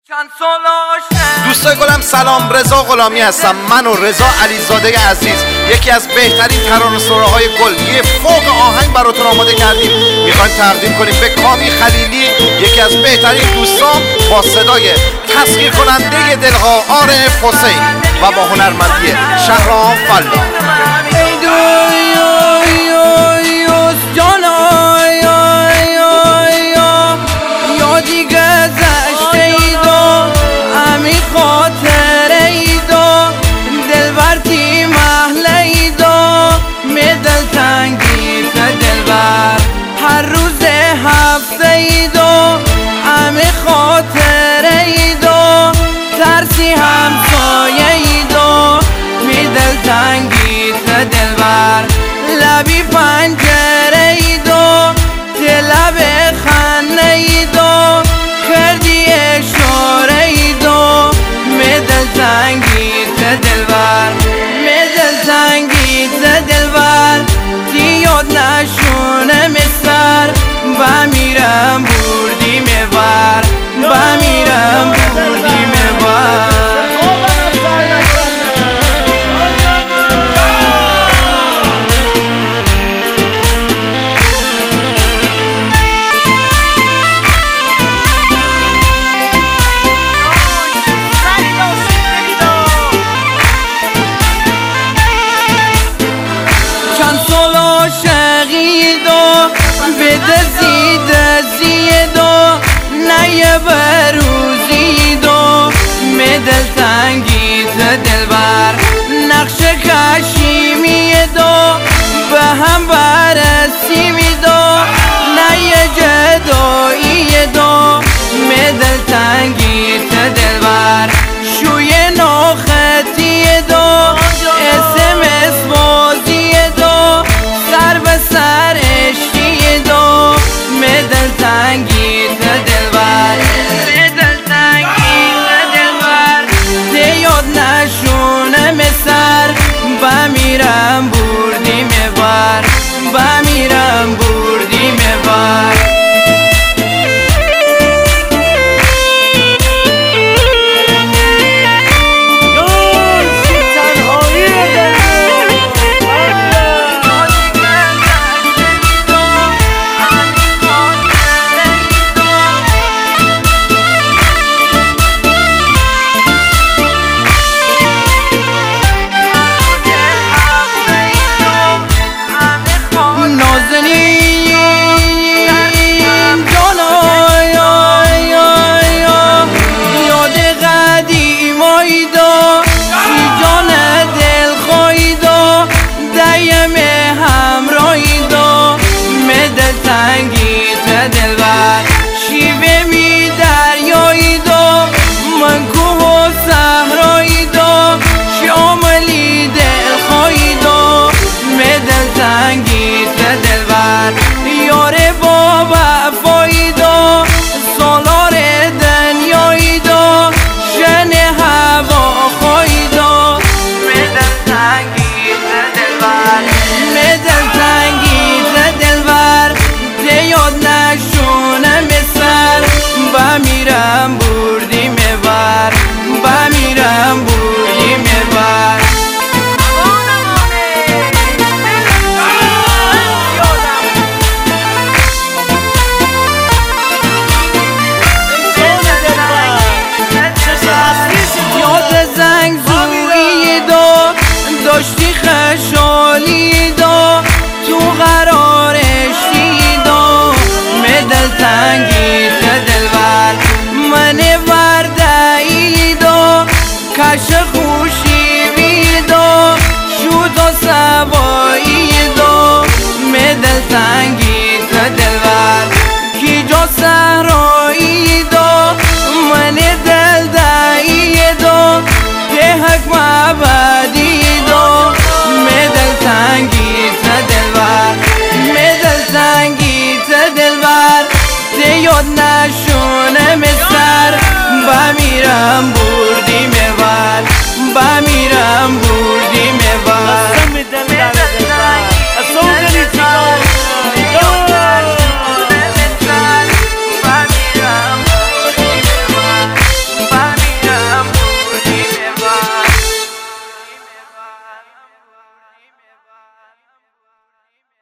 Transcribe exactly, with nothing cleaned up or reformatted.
دوستای گلم سلام، رضا غلامی هستم. من و رضا علیزاده عزیز یکی از بهترین ترانه‌سراهای گل یه فوق آهنگ براتون آماده کردیم. میخوایم تقدیم کنیم به کامی خلیلی، یکی از بهترین دوستان، با صدای تسخیر کننده دلها عارف حسین و با هنرمندی شهرام فلا. هر روز هفته ایدو همه خاطر ایدو ترسی همسایه ایدو می دل تنگیت دلبر لبی پنجره ایدو لب خنه ایدو کردی اشاره ایدو می دل تنگیت دلبر می دل تنگیت دلبر یاد نشونه مسر با میرم بردی میبر با میرم بردی میبر شقیدو به دزید زیدو نیه بر